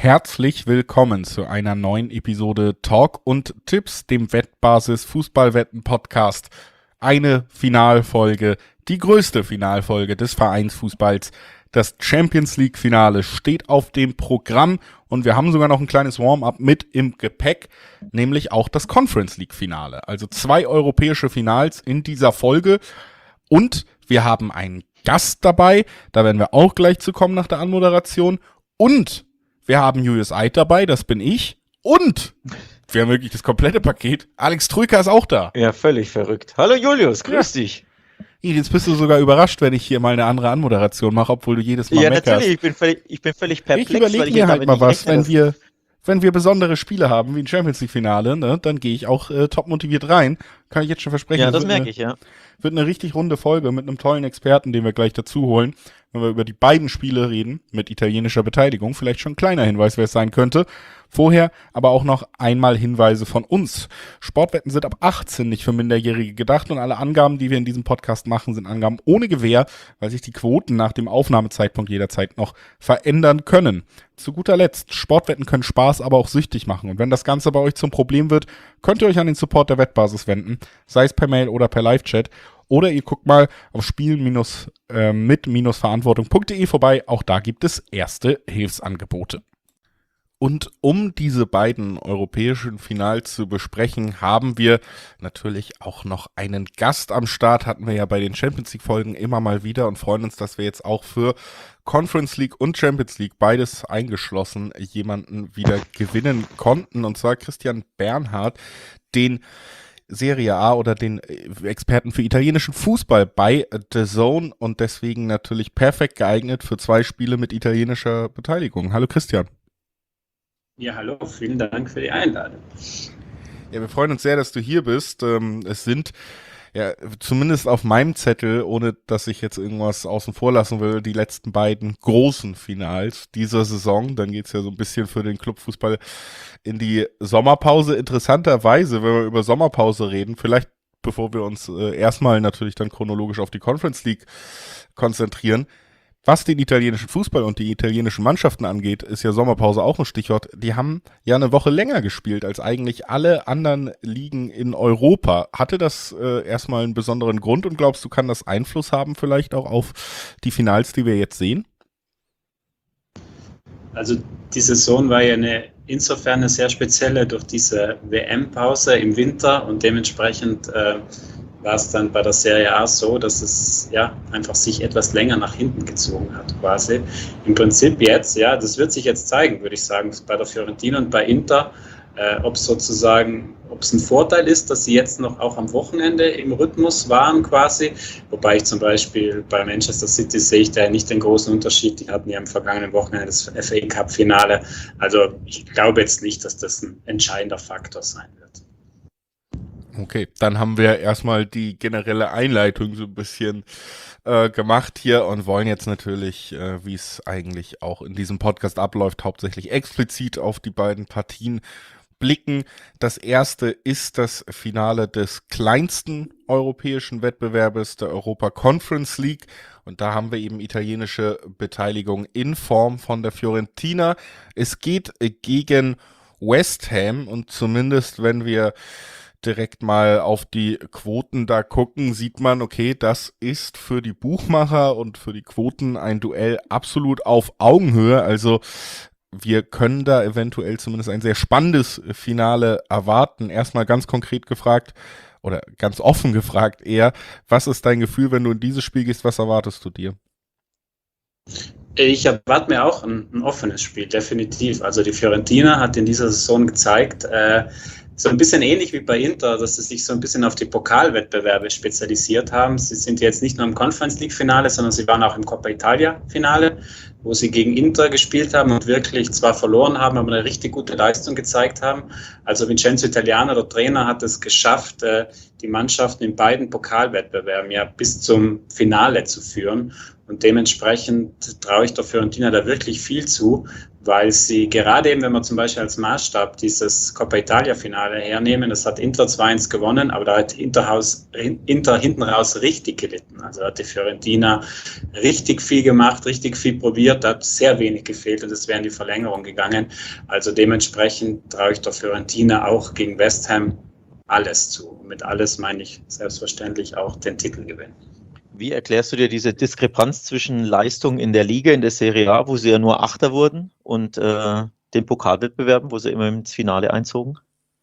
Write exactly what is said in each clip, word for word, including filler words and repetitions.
herzlich willkommen zu einer neuen Episode Talk und Tipps, dem Wettbasis Fußballwetten Podcast. Eine Finalfolge, die größte Finalfolge des Vereinsfußballs. Das Champions League Finale steht auf dem Programm und wir haben sogar noch ein kleines Warm-up mit im Gepäck, nämlich auch das Conference League Finale. Also zwei europäische Finals in dieser Folge und wir haben einen Gast dabei, da werden wir auch gleich zu kommen nach der Anmoderation. Und wir haben Julius Eid dabei, das bin ich. Und wir haben wirklich das komplette Paket. Alex Troika ist auch da. Ja, völlig verrückt. Hallo Julius, grüß ja. dich. Jetzt bist du sogar überrascht, wenn ich hier mal eine andere Anmoderation mache, obwohl du jedes Mal ja, meckerst. Ja, natürlich, ich bin völlig, ich bin völlig perplex. Ich überlege mir halt mal was, wenn wir, wenn wir besondere Spiele haben, wie ein Champions League Finale, ne, dann gehe ich auch äh, top motiviert rein. Kann ich jetzt schon versprechen. Ja, das merke ich, ja. Wird eine richtig runde Folge mit einem tollen Experten, den wir gleich dazu holen, wenn wir über die beiden Spiele reden, mit italienischer Beteiligung. Vielleicht schon ein kleiner Hinweis, wer es sein könnte. Vorher aber auch noch einmal Hinweise von uns. Sportwetten sind ab achtzehn nicht für Minderjährige gedacht und alle Angaben, die wir in diesem Podcast machen, sind Angaben ohne Gewähr, weil sich die Quoten nach dem Aufnahmezeitpunkt jederzeit noch verändern können. Zu guter Letzt, Sportwetten können Spaß, aber auch süchtig machen. Und wenn das Ganze bei euch zum Problem wird, könnt ihr euch an den Support der Wettbasis wenden, sei es per Mail oder per Live-Chat. Oder ihr guckt mal auf spielen-mit-verantwortung punkt de vorbei. Auch da gibt es erste Hilfsangebote. Und um diese beiden europäischen Finals zu besprechen, haben wir natürlich auch noch einen Gast am Start. Hatten wir ja bei den Champions League Folgen immer mal wieder und freuen uns, dass wir jetzt auch für Conference League und Champions League, beides eingeschlossen, jemanden wieder gewinnen konnten. Und zwar Christian Bernhard, den Serie A oder den Experten für italienischen Fußball bei The Zone und deswegen natürlich perfekt geeignet für zwei Spiele mit italienischer Beteiligung. Hallo Christian. Ja, hallo, vielen Dank für die Einladung. Ja, wir freuen uns sehr, dass du hier bist. Es sind ja zumindest auf meinem Zettel, ohne dass ich jetzt irgendwas außen vor lassen will, die letzten beiden großen Finals dieser Saison. Dann geht's ja so ein bisschen für den Clubfußball in die Sommerpause. Interessanterweise, wenn wir über Sommerpause reden, vielleicht bevor wir uns äh, erstmal natürlich dann chronologisch auf die Conference League konzentrieren, was den italienischen Fußball und die italienischen Mannschaften angeht, ist ja Sommerpause auch ein Stichwort. Die haben ja eine Woche länger gespielt als eigentlich alle anderen Ligen in Europa. Hatte das äh, erstmal einen besonderen Grund und glaubst du, kann das Einfluss haben vielleicht auch auf die Finals, die wir jetzt sehen? Also die Saison war ja eine, insofern eine sehr spezielle durch diese W M-Pause im Winter und dementsprechend äh, war es dann bei der Serie A so, dass es ja einfach sich etwas länger nach hinten gezogen hat quasi. Im Prinzip jetzt, ja, das wird sich jetzt zeigen, würde ich sagen, bei der Fiorentina und bei Inter, äh, ob es sozusagen, ob es ein Vorteil ist, dass sie jetzt noch auch am Wochenende im Rhythmus waren quasi, wobei ich zum Beispiel bei Manchester City sehe ich da nicht den großen Unterschied, die hatten ja am vergangenen Wochenende das F A Cup Finale, also ich glaube jetzt nicht, dass das ein entscheidender Faktor sein wird. Okay, dann haben wir erstmal die generelle Einleitung so ein bisschen äh, gemacht hier und wollen jetzt natürlich, äh, wie es eigentlich auch in diesem Podcast abläuft, hauptsächlich explizit auf die beiden Partien blicken. Das erste ist das Finale des kleinsten europäischen Wettbewerbes, der Europa Conference League. Und da haben wir eben italienische Beteiligung in Form von der Fiorentina. Es geht gegen West Ham und zumindest wenn wir direkt mal auf die Quoten da gucken, sieht man, okay, das ist für die Buchmacher und für die Quoten ein Duell absolut auf Augenhöhe. Also wir können da eventuell zumindest ein sehr spannendes Finale erwarten. Erstmal ganz konkret gefragt oder ganz offen gefragt eher, was ist dein Gefühl, wenn du in dieses Spiel gehst, was erwartest du dir? Ich erwarte mir auch ein, ein offenes Spiel, definitiv. Also die Fiorentina hat in dieser Saison gezeigt, äh, so ein bisschen ähnlich wie bei Inter, dass sie sich so ein bisschen auf die Pokalwettbewerbe spezialisiert haben. Sie sind jetzt nicht nur im Conference League Finale, sondern sie waren auch im Coppa Italia Finale, wo sie gegen Inter gespielt haben und wirklich zwar verloren haben, aber eine richtig gute Leistung gezeigt haben. Also Vincenzo Italiano, der Trainer, hat es geschafft, die Mannschaften in beiden Pokalwettbewerben ja bis zum Finale zu führen. Und dementsprechend traue ich der Fiorentina da wirklich viel zu, weil sie gerade eben, wenn wir zum Beispiel als Maßstab dieses Coppa Italia-Finale hernehmen, das hat Inter zwei eins gewonnen, aber da hat Interhaus, Inter hinten raus richtig gelitten. Also hat die Fiorentina richtig viel gemacht, richtig viel probiert, da hat sehr wenig gefehlt und es wäre in die Verlängerung gegangen. Also dementsprechend traue ich der Fiorentina auch gegen West Ham alles zu. Und mit alles meine ich selbstverständlich auch den Titelgewinn. Wie erklärst du dir diese Diskrepanz zwischen Leistung in der Liga, in der Serie A, wo sie ja nur Achter wurden, und äh, den Pokalwettbewerben, wo sie immer ins Finale einzogen?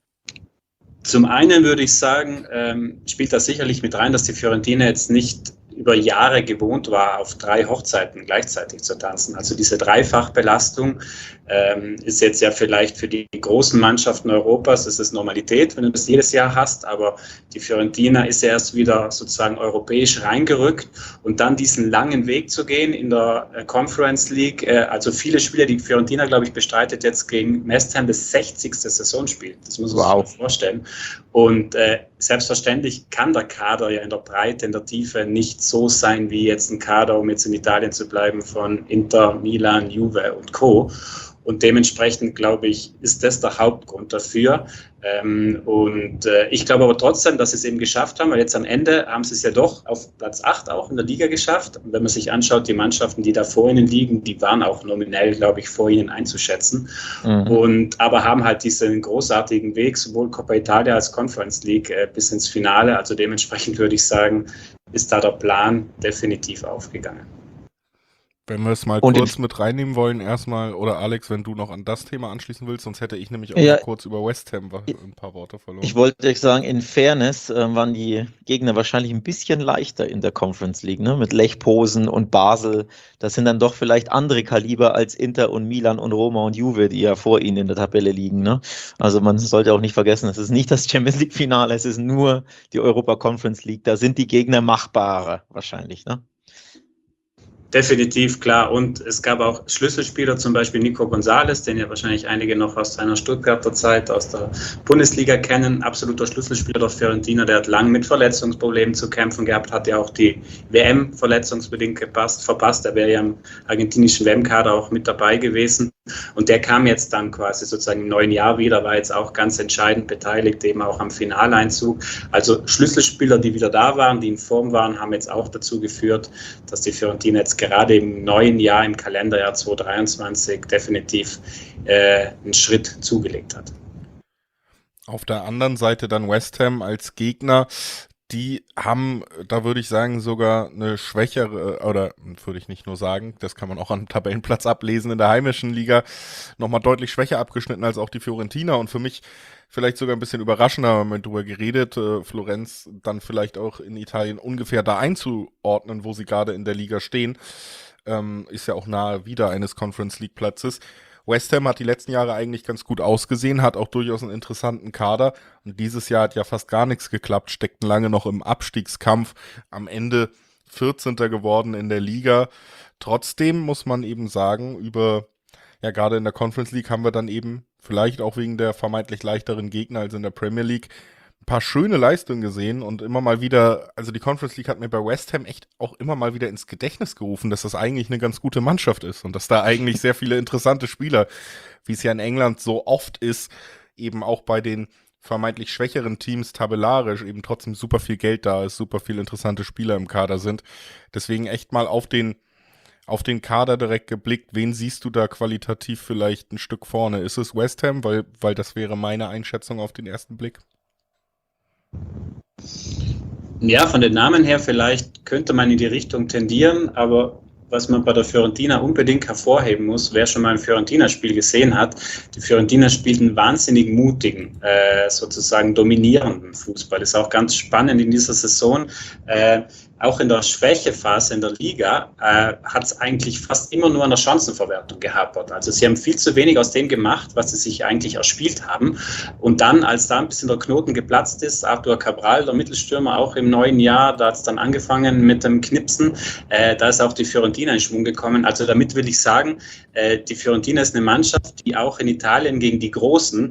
Zum einen würde ich sagen, ähm, spielt das sicherlich mit rein, dass die Fiorentina jetzt nicht über Jahre gewohnt war, auf drei Hochzeiten gleichzeitig zu tanzen. Also diese Dreifachbelastung ähm, ist jetzt ja vielleicht für die großen Mannschaften Europas, ist es Normalität, wenn du das jedes Jahr hast, aber die Fiorentina ist ja erst wieder sozusagen europäisch reingerückt und dann diesen langen Weg zu gehen in der äh, Conference League, äh, also viele Spiele, die Fiorentina, glaube ich, bestreitet jetzt gegen West Ham das sechzigste Saisonspiel, das muss man wow. sich vorstellen. Und äh, selbstverständlich kann der Kader ja in der Breite, in der Tiefe nicht so sein wie jetzt ein Kader, um jetzt in Italien zu bleiben, von Inter, Milan, Juve und Co. Und dementsprechend, glaube ich, ist das der Hauptgrund dafür. Ähm, und äh, ich glaube aber trotzdem, dass sie es eben geschafft haben, weil jetzt am Ende haben sie es ja doch auf Platz acht auch in der Liga geschafft. Und wenn man sich anschaut, die Mannschaften, die da vor ihnen liegen, die waren auch nominell, glaube ich, vor ihnen einzuschätzen. Mhm. Und aber haben halt diesen großartigen Weg, sowohl Coppa Italia als Conference League äh, bis ins Finale. Also dementsprechend würde ich sagen, ist da der Plan definitiv aufgegangen. Wenn wir es mal und kurz mit reinnehmen wollen, erstmal, oder Alex, wenn du noch an das Thema anschließen willst, sonst hätte ich nämlich auch ja, noch kurz über West Ham ein paar Worte verloren. Ich wollte euch sagen, in Fairness äh, waren die Gegner wahrscheinlich ein bisschen leichter in der Conference League, ne? Mit Lech Posen und Basel. Das sind dann doch vielleicht andere Kaliber als Inter und Milan und Roma und Juve, die ja vor ihnen in der Tabelle liegen. Ne? Also man sollte auch nicht vergessen, es ist nicht das Champions League Finale, es ist nur die Europa Conference League. Da sind die Gegner machbarer wahrscheinlich, ne? Definitiv, klar. Und es gab auch Schlüsselspieler, zum Beispiel Nico González, den ja wahrscheinlich einige noch aus seiner Stuttgarter Zeit, aus der Bundesliga kennen. Absoluter Schlüsselspieler der Fiorentina, der hat lang mit Verletzungsproblemen zu kämpfen gehabt, hat ja auch die W M verletzungsbedingt gepasst, verpasst. Der wäre ja im argentinischen W M-Kader auch mit dabei gewesen. Und der kam jetzt dann quasi sozusagen im neuen Jahr wieder, war jetzt auch ganz entscheidend beteiligt, eben auch am Finaleinzug. Also Schlüsselspieler, die wieder da waren, die in Form waren, haben jetzt auch dazu geführt, dass die Fiorentina jetzt gerade im neuen Jahr, im Kalenderjahr zwanzig dreiundzwanzig, definitiv äh, einen Schritt zugelegt hat. Auf der anderen Seite dann West Ham als Gegner. Die haben, da würde ich sagen, sogar eine schwächere, oder würde ich nicht nur sagen, das kann man auch am Tabellenplatz ablesen, in der heimischen Liga nochmal deutlich schwächer abgeschnitten als auch die Fiorentina und für mich vielleicht sogar ein bisschen überraschender, haben wir drüber geredet, äh, Florenz dann vielleicht auch in Italien ungefähr da einzuordnen, wo sie gerade in der Liga stehen, ähm, ist ja auch nahe wieder eines Conference League Platzes. West Ham hat die letzten Jahre eigentlich ganz gut ausgesehen, hat auch durchaus einen interessanten Kader und dieses Jahr hat ja fast gar nichts geklappt, steckten lange noch im Abstiegskampf, am Ende vierzehnter geworden in der Liga. Trotzdem muss man eben sagen, über, ja gerade in der Conference League haben wir dann eben, vielleicht auch wegen der vermeintlich leichteren Gegner als in der Premier League, ein paar schöne Leistungen gesehen und immer mal wieder, also die Conference League hat mir bei West Ham echt auch immer mal wieder ins Gedächtnis gerufen, dass das eigentlich eine ganz gute Mannschaft ist und dass da eigentlich sehr viele interessante Spieler, wie es ja in England so oft ist, eben auch bei den vermeintlich schwächeren Teams tabellarisch eben trotzdem super viel Geld da ist, super viele interessante Spieler im Kader sind. Deswegen echt mal auf den auf den Kader direkt geblickt, wen siehst du da qualitativ vielleicht ein Stück vorne? Ist es West Ham, weil, weil das wäre meine Einschätzung auf den ersten Blick? Ja, von den Namen her vielleicht könnte man in die Richtung tendieren, aber was man bei der Fiorentina unbedingt hervorheben muss, wer schon mal ein Fiorentina-Spiel gesehen hat, die Fiorentina spielt einen wahnsinnig mutigen, äh, sozusagen dominierenden Fußball. Das ist auch ganz spannend in dieser Saison. Äh, auch in der Schwächephase in der Liga äh, hat es eigentlich fast immer nur an der Chancenverwertung gehapert. Also sie haben viel zu wenig aus dem gemacht, was sie sich eigentlich erspielt haben. Und dann, als da ein bisschen der Knoten geplatzt ist, Artur Cabral, der Mittelstürmer, auch im neuen Jahr, da hat es dann angefangen mit dem Knipsen, äh, da ist auch die Fiorentina in Schwung gekommen. Also damit will ich sagen, äh, die Fiorentina ist eine Mannschaft, die auch in Italien gegen die Großen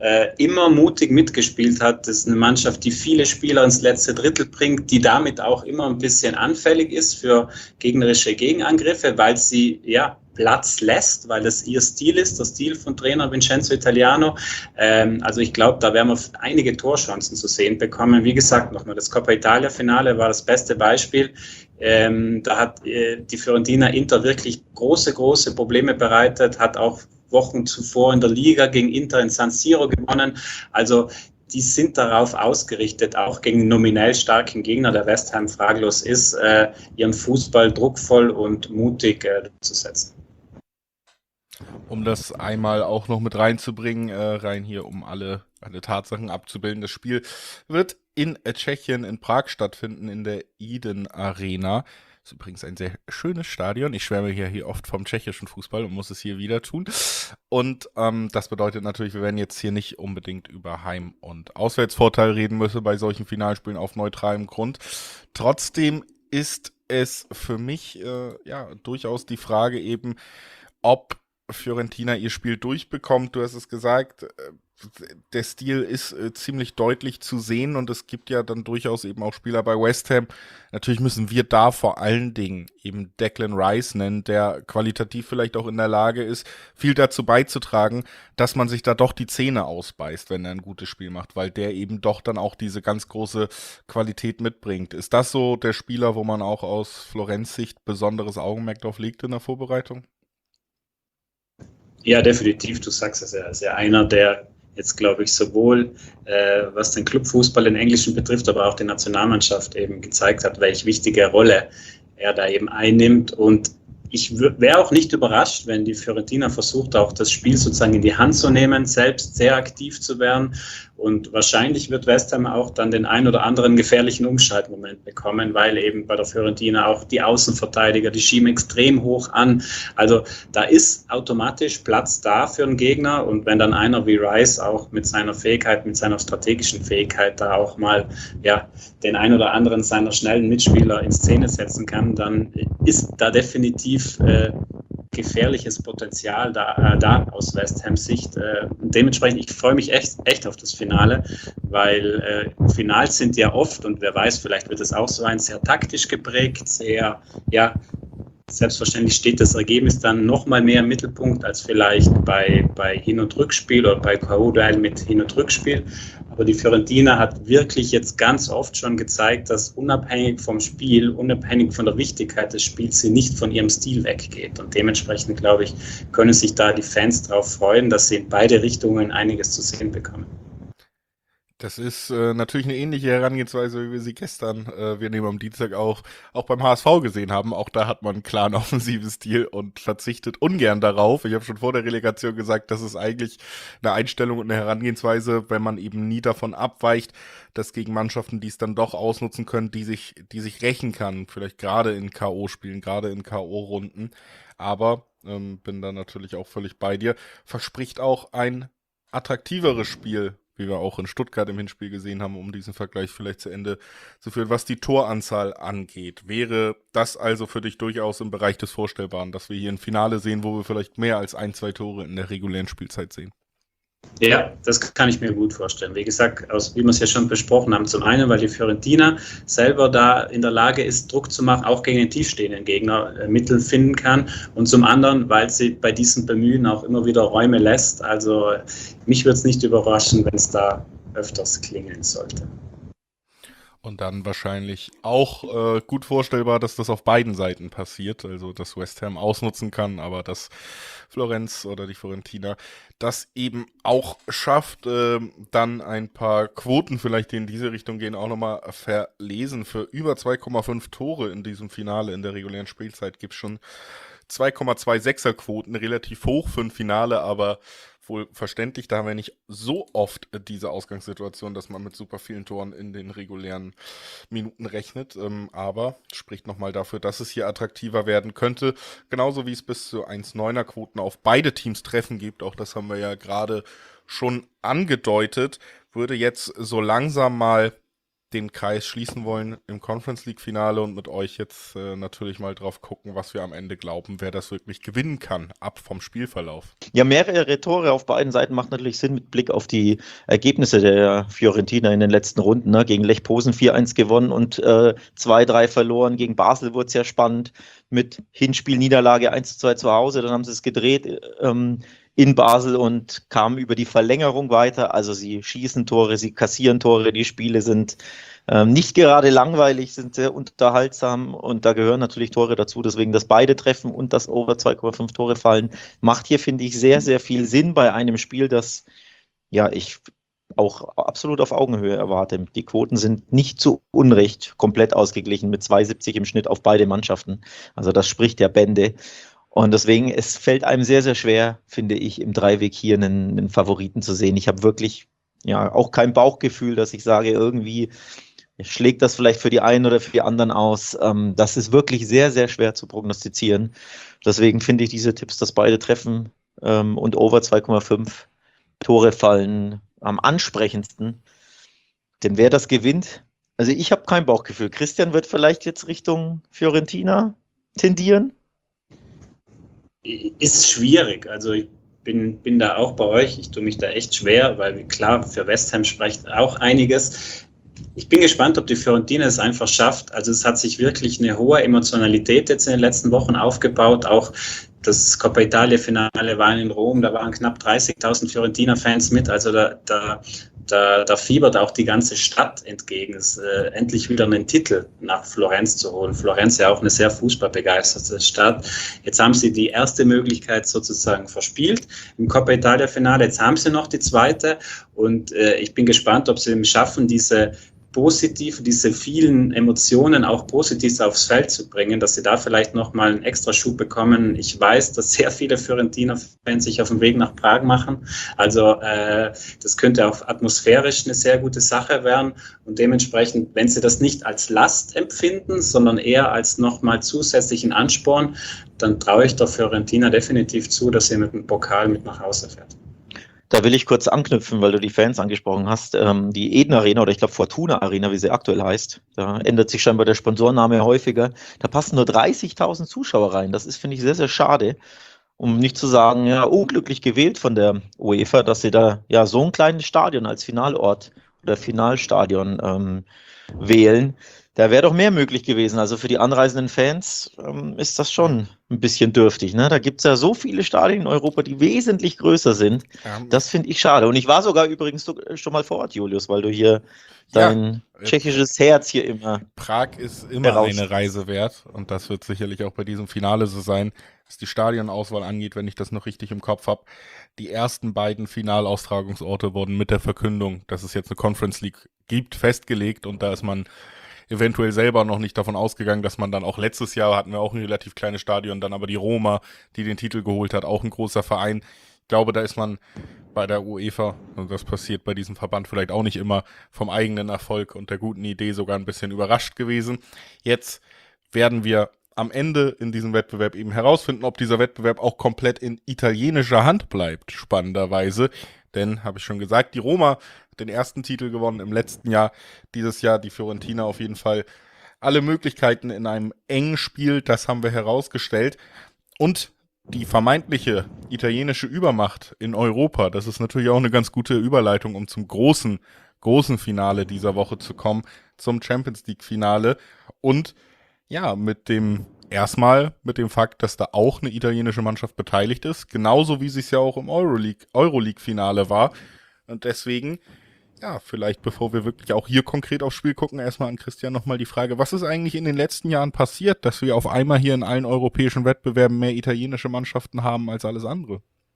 äh, immer mutig mitgespielt hat. Das ist eine Mannschaft, die viele Spieler ins letzte Drittel bringt, die damit auch immer ein bisschen anfällig ist für gegnerische Gegenangriffe, weil sie ja Platz lässt, weil das ihr Stil ist, der Stil von Trainer Vincenzo Italiano. Ähm, also ich glaube, da werden wir einige Torchancen zu sehen bekommen. Wie gesagt, nochmal, das Coppa Italia-Finale war das beste Beispiel. Ähm, da hat äh, die Fiorentina Inter wirklich große, große Probleme bereitet, hat auch Wochen zuvor in der Liga gegen Inter in San Siro gewonnen. Also die sind darauf ausgerichtet, auch gegen nominell starken Gegner, der West Ham fraglos ist, äh, ihren Fußball druckvoll und mutig äh, durchzusetzen. Um das einmal auch noch mit reinzubringen, äh, rein hier, um alle, alle Tatsachen abzubilden. Das Spiel wird in äh, Tschechien, in Prag stattfinden, in der Eden Arena. Das ist übrigens ein sehr schönes Stadion. Ich schwärme hier, hier oft vom tschechischen Fußball und muss es hier wieder tun. Und ähm, das bedeutet natürlich, wir werden jetzt hier nicht unbedingt über Heim- und Auswärtsvorteil reden müssen bei solchen Finalspielen auf neutralem Grund. Trotzdem ist es für mich äh, ja durchaus die Frage eben, ob Fiorentina ihr Spiel durchbekommt. Du hast es gesagt, der Stil ist äh, ziemlich deutlich zu sehen und es gibt ja dann durchaus eben auch Spieler bei West Ham. Natürlich müssen wir da vor allen Dingen eben Declan Rice nennen, der qualitativ vielleicht auch in der Lage ist, viel dazu beizutragen, dass man sich da doch die Zähne ausbeißt, wenn er ein gutes Spiel macht, weil der eben doch dann auch diese ganz große Qualität mitbringt. Ist das so der Spieler, wo man auch aus Florenz Sicht besonderes Augenmerk drauf legt in der Vorbereitung? Ja, definitiv. Du sagst es ja. Er ist ja einer, der jetzt, glaube ich, sowohl äh, was den Clubfußball, den englischen betrifft, aber auch die Nationalmannschaft eben gezeigt hat, welche wichtige Rolle er da eben einnimmt. Und ich wäre auch nicht überrascht, wenn die Fiorentina versucht, auch das Spiel sozusagen in die Hand zu nehmen, selbst sehr aktiv zu werden. Und wahrscheinlich wird West Ham auch dann den ein oder anderen gefährlichen Umschaltmoment bekommen, weil eben bei der Fiorentina auch die Außenverteidiger, die schieben extrem hoch an. Also da ist automatisch Platz da für einen Gegner. Und wenn dann einer wie Rice auch mit seiner Fähigkeit, mit seiner strategischen Fähigkeit da auch mal ja, den ein oder anderen seiner schnellen Mitspieler in Szene setzen kann, dann ist da definitiv äh, gefährliches Potenzial da, äh, da aus West Ham Sicht. Äh, dementsprechend, ich freue mich echt, echt auf das Finale, weil äh, Finals sind ja oft, und wer weiß, vielleicht wird es auch so ein, sehr taktisch geprägt, sehr, ja, selbstverständlich steht das Ergebnis dann noch mal mehr im Mittelpunkt als vielleicht bei, bei Hin- und Rückspiel oder bei K O-Duell mit Hin- und Rückspiel. Aber die Fiorentina hat wirklich jetzt ganz oft schon gezeigt, dass unabhängig vom Spiel, unabhängig von der Wichtigkeit des Spiels, sie nicht von ihrem Stil weggeht. Und dementsprechend, glaube ich, können sich da die Fans darauf freuen, dass sie in beide Richtungen einiges zu sehen bekommen. Das ist äh, natürlich eine ähnliche Herangehensweise, wie wir sie gestern, äh, wir nehmen am Dienstag auch, auch beim H S V gesehen haben. Auch da hat man einen klaren offensiven Stil und verzichtet ungern darauf. Ich habe schon vor der Relegation gesagt, das ist eigentlich eine Einstellung und eine Herangehensweise, wenn man eben nie davon abweicht, dass gegen Mannschaften, die es dann doch ausnutzen können, die sich, die sich rächen kann. Vielleicht gerade in K O-Spielen, gerade in K O-Runden. Aber ähm, bin da natürlich auch völlig bei dir. Verspricht auch ein attraktiveres Spiel, wie wir auch in Stuttgart im Hinspiel gesehen haben, um diesen Vergleich vielleicht zu Ende zu führen, was die Toranzahl angeht. Wäre das also für dich durchaus im Bereich des Vorstellbaren, dass wir hier ein Finale sehen, wo wir vielleicht mehr als ein, zwei Tore in der regulären Spielzeit sehen? Ja, das kann ich mir gut vorstellen. Wie gesagt, aus, wie wir es ja schon besprochen haben, zum einen, weil die Fiorentina selber da in der Lage ist, Druck zu machen, auch gegen den tiefstehenden Gegner äh, Mittel finden kann, und zum anderen, weil sie bei diesen Bemühen auch immer wieder Räume lässt. Also mich würde es nicht überraschen, wenn es da öfters klingeln sollte. Und dann wahrscheinlich auch äh, gut vorstellbar, dass das auf beiden Seiten passiert, also dass West Ham ausnutzen kann, aber dass Florenz oder die Fiorentina das eben auch schafft. Äh, dann ein paar Quoten vielleicht, die in diese Richtung gehen, auch nochmal verlesen. Für über zwei Komma fünf Tore in diesem Finale in der regulären Spielzeit gibt es schon zwei Komma sechsundzwanziger Quoten, relativ hoch für ein Finale, aber wohl verständlich, da haben wir nicht so oft diese Ausgangssituation, dass man mit super vielen Toren in den regulären Minuten rechnet, ähm, aber spricht nochmal dafür, dass es hier attraktiver werden könnte, genauso wie es bis zu eins Komma neuner Quoten auf beide Teams Treffen gibt, auch das haben wir ja gerade schon angedeutet, würde jetzt so langsam mal den Kreis schließen wollen im Conference League Finale und mit euch jetzt äh, natürlich mal drauf gucken, was wir am Ende glauben, wer das wirklich gewinnen kann, ab vom Spielverlauf. Ja, mehrere Tore auf beiden Seiten macht natürlich Sinn mit Blick auf die Ergebnisse der Fiorentina in den letzten Runden. Ne? Gegen Lech Posen vier eins gewonnen und äh, zwei drei verloren. Gegen Basel wurde es ja spannend mit Hinspielniederlage eins zu zwei zu Hause. Dann haben sie es gedreht ähm, in Basel und kamen über die Verlängerung weiter. Also sie schießen Tore, sie kassieren Tore, die Spiele sind ähm, nicht gerade langweilig, sind sehr unterhaltsam und da gehören natürlich Tore dazu. Deswegen das beide treffen und das Over zwei Komma fünf Tore fallen, macht hier, finde ich, sehr, sehr viel Sinn bei einem Spiel, das ja ich auch absolut auf Augenhöhe erwarte. Die Quoten sind nicht zu Unrecht komplett ausgeglichen mit zwei Komma siebzig im Schnitt auf beide Mannschaften. Also das spricht ja Bände. Und deswegen, es fällt einem sehr, sehr schwer, finde ich, im Dreiweg hier einen, einen Favoriten zu sehen. Ich habe wirklich ja auch kein Bauchgefühl, dass ich sage, irgendwie schlägt das vielleicht für die einen oder für die anderen aus. Ähm, das ist wirklich sehr, sehr schwer zu prognostizieren. Deswegen finde ich diese Tipps, dass beide treffen ähm, und Over zwei Komma fünf Tore fallen, am ansprechendsten. Denn wer das gewinnt, also ich habe kein Bauchgefühl. Christian wird vielleicht jetzt Richtung Fiorentina tendieren. Ist schwierig, also ich bin, bin da auch bei euch, ich tue mich da echt schwer, weil klar, für West Ham spricht auch einiges. Ich bin gespannt, ob die Fiorentina es einfach schafft, also es hat sich wirklich eine hohe Emotionalität jetzt in den letzten Wochen aufgebaut, auch das Coppa Italia-Finale war in Rom, da waren knapp dreißigtausend Fiorentina-Fans mit, also da, da, da, da fiebert auch die ganze Stadt entgegen, es äh, endlich wieder einen Titel nach Florenz zu holen. Florenz ja auch eine sehr fußballbegeisterte Stadt. Jetzt haben sie die erste Möglichkeit sozusagen verspielt im Coppa Italia-Finale, jetzt haben sie noch die zweite und äh, ich bin gespannt, ob sie es schaffen, diese positiv, diese vielen Emotionen auch positiv aufs Feld zu bringen, dass sie da vielleicht nochmal einen extra Schub bekommen. Ich weiß, dass sehr viele Fiorentina-Fans sich auf den Weg nach Prag machen. Also äh, das könnte auch atmosphärisch eine sehr gute Sache werden. Und dementsprechend, wenn sie das nicht als Last empfinden, sondern eher als nochmal zusätzlichen Ansporn, dann traue ich der Fiorentina definitiv zu, dass sie mit dem Pokal mit nach Hause fährt. Da will ich kurz anknüpfen, weil du die Fans angesprochen hast. Ähm, die Eden Arena oder ich glaube Fortuna Arena, wie sie aktuell heißt, da ändert sich scheinbar der Sponsorname häufiger. Da passen nur dreißigtausend Zuschauer rein. Das ist, finde ich, sehr, sehr schade. Um nicht zu sagen, ja, unglücklich gewählt von der UEFA, dass sie da ja so ein kleines Stadion als Finalort oder Finalstadion ähm, wählen. Da wäre doch mehr möglich gewesen. Also für die anreisenden Fans ähm, ist das schon ein bisschen dürftig. Ne? Da gibt es ja so viele Stadien in Europa, die wesentlich größer sind. Ja. Das finde ich schade. Und ich war sogar übrigens schon mal vor Ort, Julius, weil du hier dein ja, tschechisches Herz hier immer... Prag ist immer eine Reise wert. Und das wird sicherlich auch bei diesem Finale so sein, was die Stadionauswahl angeht, wenn ich das noch richtig im Kopf habe. Die ersten beiden Finalaustragungsorte wurden mit der Verkündung, dass es jetzt eine Conference League gibt, festgelegt. Und da ist man eventuell selber noch nicht davon ausgegangen, dass man dann auch letztes Jahr hatten wir auch ein relativ kleines Stadion, dann aber die Roma, die den Titel geholt hat, auch ein großer Verein. Ich glaube, da ist man bei der UEFA, und das passiert bei diesem Verband vielleicht auch nicht immer, vom eigenen Erfolg und der guten Idee sogar ein bisschen überrascht gewesen. Jetzt werden wir am Ende in diesem Wettbewerb eben herausfinden, ob dieser Wettbewerb auch komplett in italienischer Hand bleibt, spannenderweise. Denn, habe ich schon gesagt, die Roma hat den ersten Titel gewonnen im letzten Jahr. Dieses Jahr die Fiorentina auf jeden Fall alle Möglichkeiten in einem engen Spiel, das haben wir herausgestellt. Und die vermeintliche italienische Übermacht in Europa, das ist natürlich auch eine ganz gute Überleitung, um zum großen, großen Finale dieser Woche zu kommen, zum Champions League Finale. Und ja, mit dem Erstmal mit dem Fakt, dass da auch eine italienische Mannschaft beteiligt ist, genauso wie sie es ja auch im Euroleague, Euroleague-Finale war. Und deswegen, ja, vielleicht bevor wir wirklich auch hier konkret aufs Spiel gucken, erstmal an Christian nochmal die Frage, was ist eigentlich in den letzten Jahren passiert, dass wir auf einmal hier in allen europäischen Wettbewerben mehr italienische Mannschaften haben als alles andere?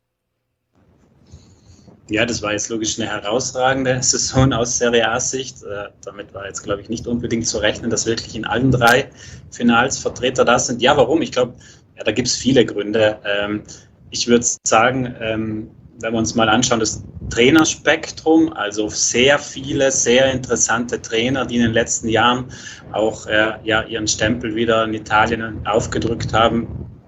Ja, das war jetzt logisch eine herausragende Saison aus Serie A-Sicht. Äh, damit war jetzt, glaube ich, nicht unbedingt zu rechnen, dass wirklich in allen drei Finals Vertreter da sind. Ja, warum? Ich glaube, ja, da gibt es viele Gründe. Ähm, ich würde sagen, ähm, wenn wir uns mal anschauen, das Trainerspektrum, also sehr viele, sehr interessante Trainer, die in den letzten Jahren auch äh, ja, ihren Stempel wieder in Italien aufgedrückt haben.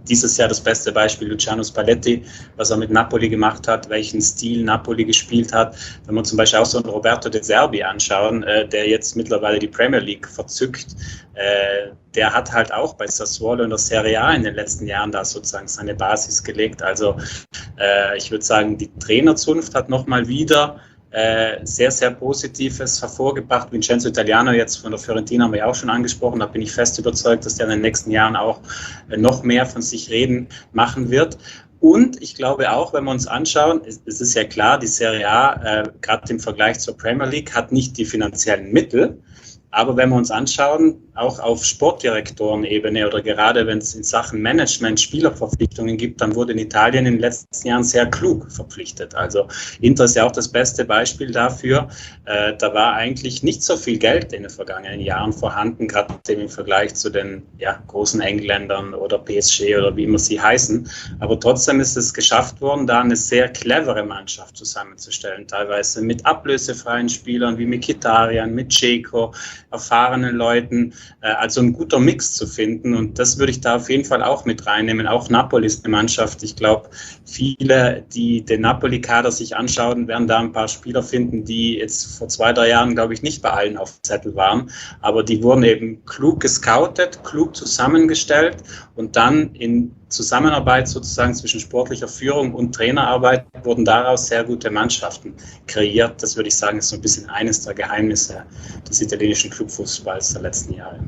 dieses Jahr das beste Beispiel Luciano Spalletti, was er mit Napoli gemacht hat, welchen Stil Napoli gespielt hat. Wenn wir zum Beispiel auch so einen Roberto De Zerbi anschauen, äh, der jetzt mittlerweile die Premier League verzückt, äh, der hat halt auch bei Sassuolo in der Serie A in den letzten Jahren da sozusagen seine Basis gelegt. Also äh, ich würde sagen, die Trainerzunft hat nochmal wieder Äh, sehr, sehr Positives hervorgebracht. Vincenzo Italiano jetzt von der Fiorentina haben wir ja auch schon angesprochen. Da bin ich fest überzeugt, dass der in den nächsten Jahren auch äh, noch mehr von sich reden machen wird. Und ich glaube auch, wenn wir uns anschauen, es, es ist ja klar, die Serie A, äh, gerade im Vergleich zur Premier League, hat nicht die finanziellen Mittel. Aber wenn wir uns anschauen, auch auf Sportdirektorenebene oder gerade wenn es in Sachen Management Spielerverpflichtungen gibt, dann wurde in Italien in den letzten Jahren sehr klug verpflichtet. Also Inter ist ja auch das beste Beispiel dafür. Äh, da war eigentlich nicht so viel Geld in den vergangenen Jahren vorhanden, gerade im Vergleich zu den ja, großen Engländern oder P S G oder wie immer sie heißen. Aber trotzdem ist es geschafft worden, da eine sehr clevere Mannschaft zusammenzustellen, teilweise mit ablösefreien Spielern wie Mkhitaryan, mit Dzeko, erfahrenen Leuten, äh, also ein guter Mix zu finden, und das würde ich da auf jeden Fall auch mit reinnehmen. Auch Napoli ist eine Mannschaft, ich glaube, viele, die den Napoli-Kader sich anschauen, werden da ein paar Spieler finden, die jetzt vor zwei, drei Jahren, glaube ich, nicht bei allen auf dem Zettel waren, aber die wurden eben klug gescoutet, klug zusammengestellt und dann in Zusammenarbeit sozusagen zwischen sportlicher Führung und Trainerarbeit wurden daraus sehr gute Mannschaften kreiert. Das würde ich sagen, ist so ein bisschen eines der Geheimnisse des italienischen Clubfußballs der letzten Jahre.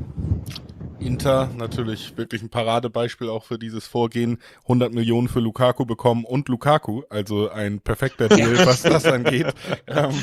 Inter natürlich wirklich ein Paradebeispiel auch für dieses Vorgehen. hundert Millionen für Lukaku bekommen und Lukaku, also ein perfekter Deal, was das angeht. Ähm,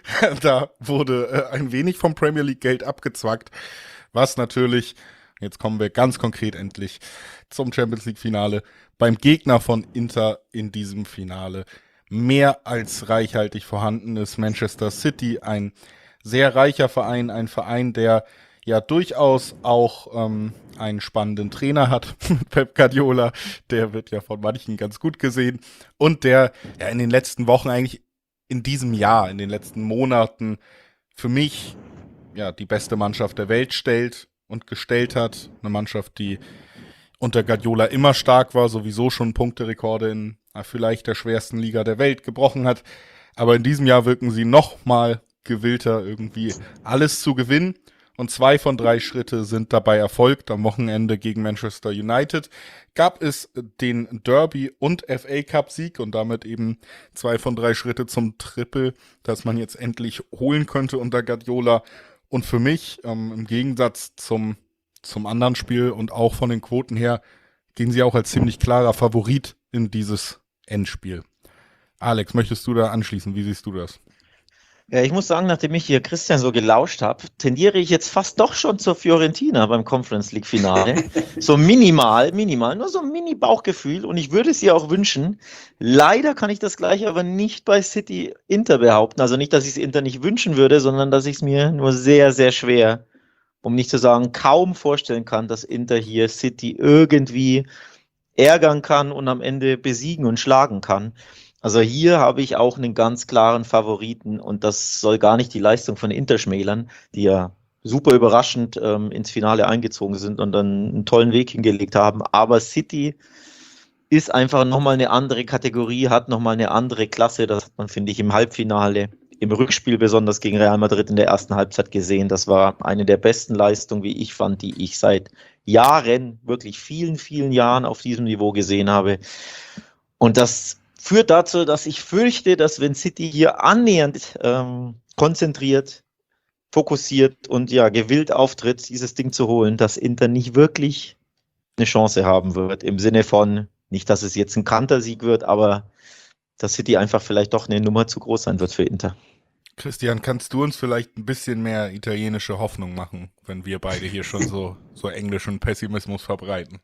da wurde äh, ein wenig vom Premier League Geld abgezwackt, was natürlich, jetzt kommen wir ganz konkret endlich zum Champions League Finale, beim Gegner von Inter in diesem Finale mehr als reichhaltig vorhanden ist. Manchester City, ein sehr reicher Verein, ein Verein, der ja durchaus auch ähm, einen spannenden Trainer hat, Pep Guardiola, der wird ja von manchen ganz gut gesehen und der ja in den letzten Wochen, eigentlich in diesem Jahr, in den letzten Monaten für mich ja die beste Mannschaft der Welt stellt und gestellt hat. Eine Mannschaft, die unter Guardiola immer stark war, sowieso schon Punkterekorde in na, vielleicht der schwersten Liga der Welt gebrochen hat. Aber in diesem Jahr wirken sie noch mal gewillter, irgendwie alles zu gewinnen. Und zwei von drei Schritte sind dabei erfolgt. Am Wochenende gegen Manchester United gab es den Derby- und F A Cup-Sieg und damit eben zwei von drei Schritte zum Triple, das man jetzt endlich holen könnte unter Guardiola. Und für mich, ähm, im Gegensatz zum, zum anderen Spiel und auch von den Quoten her, gehen sie auch als ziemlich klarer Favorit in dieses Endspiel. Alex, möchtest du da anschließen? Wie siehst du das? Ja, ich muss sagen, nachdem ich hier Christian so gelauscht habe, tendiere ich jetzt fast doch schon zur Fiorentina beim Conference League Finale. So minimal, minimal, nur so ein Mini-Bauchgefühl, und ich würde es ihr auch wünschen. Leider kann ich das gleiche aber nicht bei City Inter behaupten. Also nicht, dass ich es Inter nicht wünschen würde, sondern dass ich es mir nur sehr, sehr schwer, um nicht zu sagen kaum vorstellen kann, dass Inter hier City irgendwie ärgern kann und am Ende besiegen und schlagen kann. Also hier habe ich auch einen ganz klaren Favoriten, und das soll gar nicht die Leistung von Inter schmälern, die ja super überraschend ähm, ins Finale eingezogen sind und dann einen tollen Weg hingelegt haben. Aber City ist einfach nochmal eine andere Kategorie, hat nochmal eine andere Klasse. Das hat man, finde ich, im Halbfinale, im Rückspiel besonders gegen Real Madrid in der ersten Halbzeit gesehen. Das war eine der besten Leistungen, wie ich fand, die ich seit Jahren, wirklich vielen, vielen Jahren auf diesem Niveau gesehen habe. Und das führt dazu, dass ich fürchte, dass wenn City hier annähernd ähm, konzentriert, fokussiert und ja gewillt auftritt, dieses Ding zu holen, dass Inter nicht wirklich eine Chance haben wird. Im Sinne von, nicht, dass es jetzt ein Kantersieg wird, aber dass City einfach vielleicht doch eine Nummer zu groß sein wird für Inter. Christian, kannst du uns vielleicht ein bisschen mehr italienische Hoffnung machen, wenn wir beide hier schon so, so englischen Pessimismus verbreiten?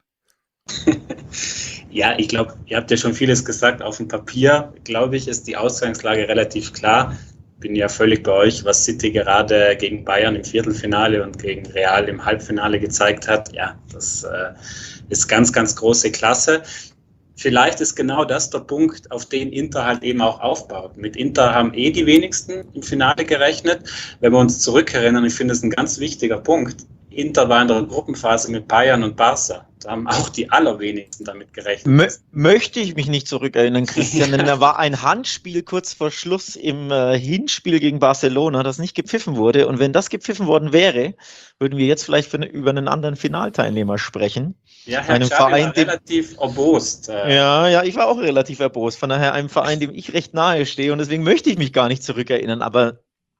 Ja, ich glaube, ihr habt ja schon vieles gesagt. Auf dem Papier, glaube ich, ist die Ausgangslage relativ klar. Bin ja völlig bei euch, was City gerade gegen Bayern im Viertelfinale und gegen Real im Halbfinale gezeigt hat. Ja, das äh, ist ganz, ganz große Klasse. Vielleicht ist genau das der Punkt, auf den Inter halt eben auch aufbaut. Mit Inter haben eh die wenigsten im Finale gerechnet. Wenn wir uns zurückerinnern, ich finde es ein ganz wichtiger Punkt. Inter war in der Gruppenphase mit Bayern und Barca. Da haben auch die allerwenigsten damit gerechnet. Mö möchte ich mich nicht zurückerinnern, Christian, denn da war ein Handspiel kurz vor Schluss im äh, Hinspiel gegen Barcelona, das nicht gepfiffen wurde. Und wenn das gepfiffen worden wäre, würden wir jetzt vielleicht für eine, über einen anderen Finalteilnehmer sprechen. Ja, Herr einem Xavi Verein, war dem, relativ erbost. Äh. Ja, ja, ich war auch relativ erbost. Von daher einem Verein, dem ich recht nahe stehe. Und deswegen möchte ich mich gar nicht zurückerinnern. Aber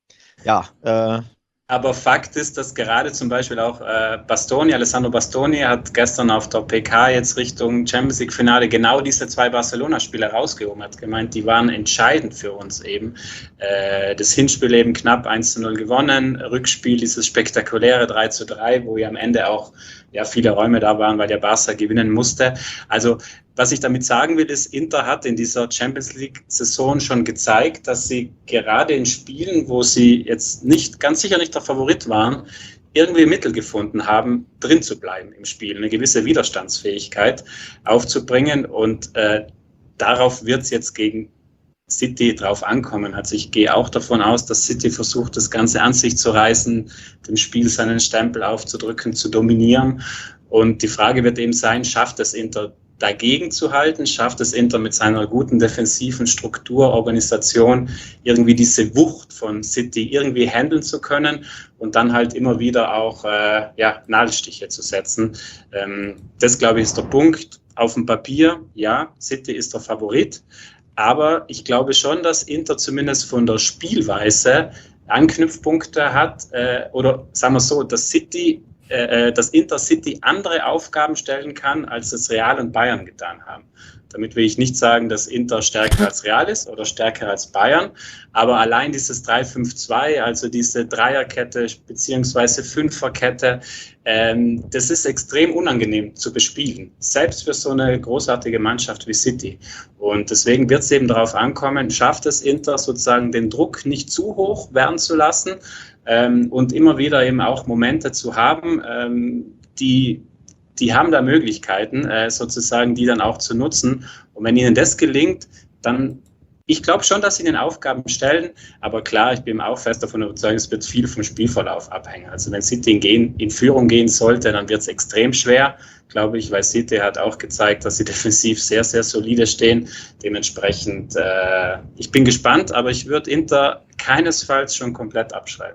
ja, äh, Aber Fakt ist, dass gerade zum Beispiel auch äh, Bastoni, Alessandro Bastoni hat gestern auf der P K jetzt Richtung Champions League Finale genau diese zwei Barcelona-Spiele rausgehoben, hat gemeint, die waren entscheidend für uns eben. Äh, das Hinspiel eben knapp eins zu null gewonnen, Rückspiel dieses spektakuläre drei zu drei, wo ja am Ende auch ja, viele Räume da waren, weil der Barca gewinnen musste. Also was ich damit sagen will, ist, Inter hat in dieser Champions League-Saison schon gezeigt, dass sie gerade in Spielen, wo sie jetzt nicht, ganz sicher nicht der Favorit waren, irgendwie Mittel gefunden haben, drin zu bleiben im Spiel, eine gewisse Widerstandsfähigkeit aufzubringen. Und äh, darauf wird es jetzt gegen City drauf ankommen. Also ich gehe auch davon aus, dass City versucht, das Ganze an sich zu reißen, dem Spiel seinen Stempel aufzudrücken, zu dominieren. Und die Frage wird eben sein, schafft es Inter dagegen zu halten, schafft es Inter mit seiner guten defensiven Struktur, Organisation irgendwie diese Wucht von City irgendwie handeln zu können und dann halt immer wieder auch äh, ja, Nadelstiche zu setzen. Ähm, das, glaube ich, ist der Punkt. Auf dem Papier, ja, City ist der Favorit, aber ich glaube schon, dass Inter zumindest von der Spielweise Anknüpfpunkte hat äh, oder sagen wir so, dass City dass Intercity andere Aufgaben stellen kann, als es Real und Bayern getan haben. Damit will ich nicht sagen, dass Inter stärker als Real ist oder stärker als Bayern, aber allein dieses drei fünf zwei, also diese Dreierkette beziehungsweise Fünferkette, ähm, das ist extrem unangenehm zu bespielen, selbst für so eine großartige Mannschaft wie City. Und deswegen wird es eben darauf ankommen, schafft es Inter sozusagen den Druck nicht zu hoch werden zu lassen, Ähm, und immer wieder eben auch Momente zu haben, ähm, die, die haben da Möglichkeiten, äh, sozusagen, die dann auch zu nutzen. Und wenn ihnen das gelingt, dann, ich glaube schon, dass sie den Aufgaben stellen, aber klar, ich bin auch fest davon überzeugt, es wird viel vom Spielverlauf abhängen. Also wenn City in, gehen, in Führung gehen sollte, dann wird es extrem schwer, glaube ich, weil City hat auch gezeigt, dass sie defensiv sehr, sehr solide stehen. Dementsprechend, äh, ich bin gespannt, aber ich würde Inter keinesfalls schon komplett abschreiben.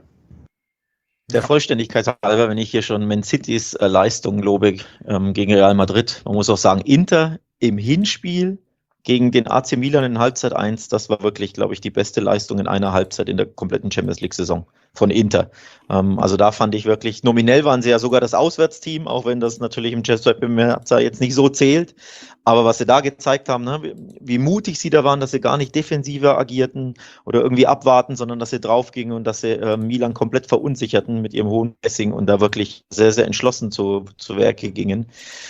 Der Vollständigkeit halber, wenn ich hier schon Man Citys äh, Leistung lobe ähm, gegen Real Madrid, man muss auch sagen, Inter im Hinspiel gegen den A C Milan in Halbzeit eins, das war wirklich, glaube ich, die beste Leistung in einer Halbzeit in der kompletten Champions League-Saison von Inter. Ähm, also da fand ich wirklich, nominell waren sie ja sogar das Auswärtsteam, auch wenn das natürlich im Giuseppe Meazza jetzt nicht so zählt. Aber was sie da gezeigt haben, ne, wie, wie mutig sie da waren, dass sie gar nicht defensiver agierten oder irgendwie abwarten, sondern dass sie draufgingen und dass sie äh, Milan komplett verunsicherten mit ihrem hohen Pressing und da wirklich sehr, sehr entschlossen zu, zu Werke gingen.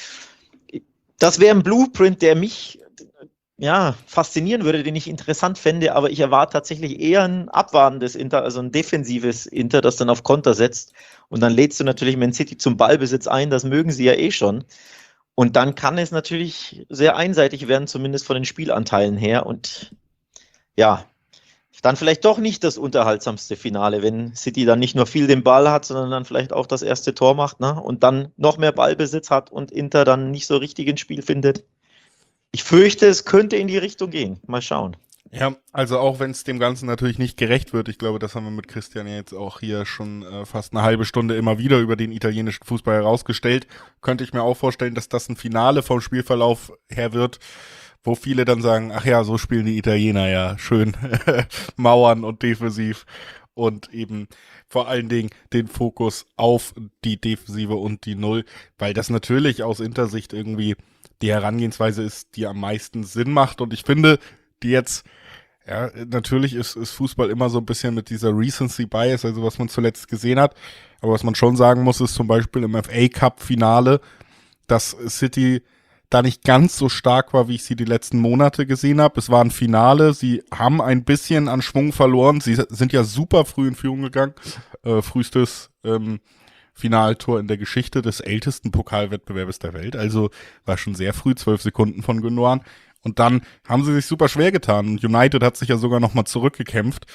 Das wäre ein Blueprint, der mich ja, faszinieren würde, den ich interessant fände, aber ich erwarte tatsächlich eher ein abwartendes Inter, also ein defensives Inter, das dann auf Konter setzt und dann lädst du natürlich Man City zum Ballbesitz ein, das mögen sie ja eh schon und dann kann es natürlich sehr einseitig werden, zumindest von den Spielanteilen her und ja, dann vielleicht doch nicht das unterhaltsamste Finale, wenn City dann nicht nur viel den Ball hat, sondern dann vielleicht auch das erste Tor macht, ne? Und dann noch mehr Ballbesitz hat und Inter dann nicht so richtig ins Spiel findet. Ich fürchte, es könnte in die Richtung gehen. Mal schauen. Ja, also auch wenn es dem Ganzen natürlich nicht gerecht wird, ich glaube, das haben wir mit Christian jetzt auch hier schon äh, fast eine halbe Stunde immer wieder über den italienischen Fußball herausgestellt, könnte ich mir auch vorstellen, dass das ein Finale vom Spielverlauf her wird, wo viele dann sagen, ach ja, so spielen die Italiener ja schön Mauern und defensiv und eben vor allen Dingen den Fokus auf die Defensive und die Null, weil das natürlich aus Intersicht irgendwie die Herangehensweise ist, die am meisten Sinn macht und ich finde, die jetzt, ja, natürlich ist, ist Fußball immer so ein bisschen mit dieser Recency Bias, also was man zuletzt gesehen hat, aber was man schon sagen muss, ist zum Beispiel im F A Cup Finale, dass City da nicht ganz so stark war, wie ich sie die letzten Monate gesehen habe. Es war ein Finale, sie haben ein bisschen an Schwung verloren, sie sind ja super früh in Führung gegangen, äh, frühestes ähm, Finaltor in der Geschichte des ältesten Pokalwettbewerbes der Welt, also war schon sehr früh, zwölf Sekunden von Gündogan. Und dann haben sie sich super schwer getan. United hat sich ja sogar nochmal zurückgekämpft.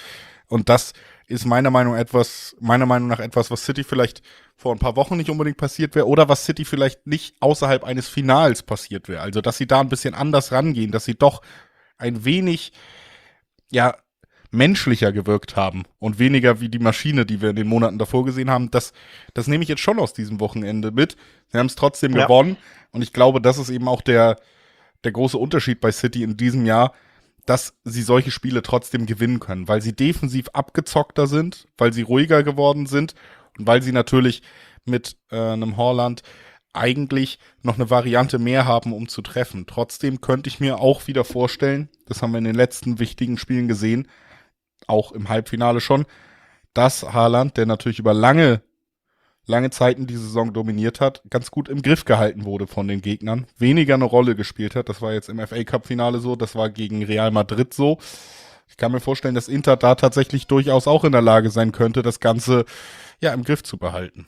Und das ist meiner Meinung etwas, meiner Meinung nach etwas, was City vielleicht vor ein paar Wochen nicht unbedingt passiert wäre oder was City vielleicht nicht außerhalb eines Finals passiert wäre. Also, dass sie da ein bisschen anders rangehen, dass sie doch ein wenig, ja, menschlicher gewirkt haben und weniger wie die Maschine, die wir in den Monaten davor gesehen haben. Das, das nehme ich jetzt schon aus diesem Wochenende mit. Sie haben es trotzdem Ja. gewonnen und ich glaube, das ist eben auch der, der große Unterschied bei City in diesem Jahr, dass sie solche Spiele trotzdem gewinnen können, weil sie defensiv abgezockter sind, weil sie ruhiger geworden sind und weil sie natürlich mit äh, einem Haaland eigentlich noch eine Variante mehr haben, um zu treffen. Trotzdem könnte ich mir auch wieder vorstellen, das haben wir in den letzten wichtigen Spielen gesehen, auch im Halbfinale schon, dass Haaland, der natürlich über lange, lange Zeiten die Saison dominiert hat, ganz gut im Griff gehalten wurde von den Gegnern, weniger eine Rolle gespielt hat. Das war jetzt im F A-Cup-Finale so, das war gegen Real Madrid so. Ich kann mir vorstellen, dass Inter da tatsächlich durchaus auch in der Lage sein könnte, das Ganze ja im Griff zu behalten.